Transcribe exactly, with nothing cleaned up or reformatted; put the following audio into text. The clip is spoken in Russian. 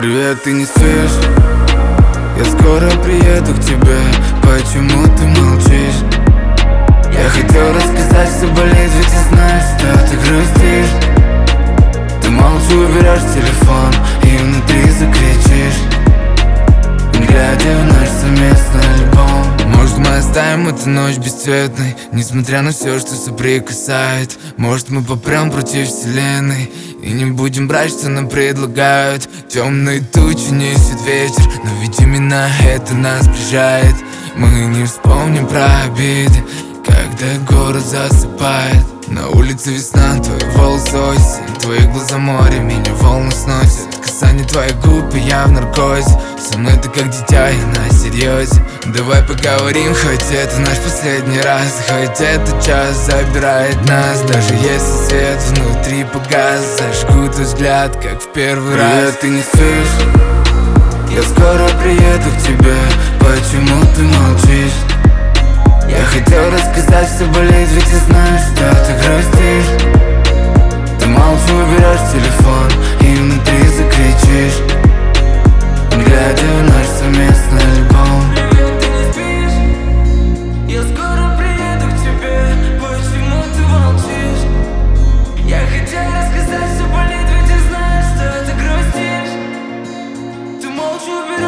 Привет, ты не спишь? Я скоро приеду к тебе. Почему ты молчишь? Я хотел рассказать, что болит, ведь я знаю, что ты грустишь. Ты молча уберешь телефон и внутри закричишь, глядя в наш совместный альбом. Может, мы оставим эту ночь бесцветной, несмотря на все, что соприкасает. Может, мы попрем против вселенной и не будем брать, что нам предлагают. Темные тучи несет ветер, но ведь именно это нас сближает. Мы не вспомним про обиды, когда город засыпает. На улице весна, твои волосы осень, твои глаза море, меня волны сносят. Касание твоих губ, и я в наркозе. Со мной ты как дитя, и на серьезе. Давай поговорим, хоть это наш последний раз. Хоть этот час забирает нас. Даже если свет внутри погас, зажгу твой взгляд, как в первый раз. Привет, ты не спишь? Я скоро приеду к тебе. Почему ты молчишь? Я хотел рассказать, что болит, ведь я знаю, что ты грустишь. Ты молча уберешь телефон и внутри закричишь, глядя в наш совместный альбом. Привет, ты не спишь? Я скоро приеду к тебе. Почему ты молчишь? Я хотел рассказать, что болит, ведь я знаю, что ты грустишь. Ты молча уберешь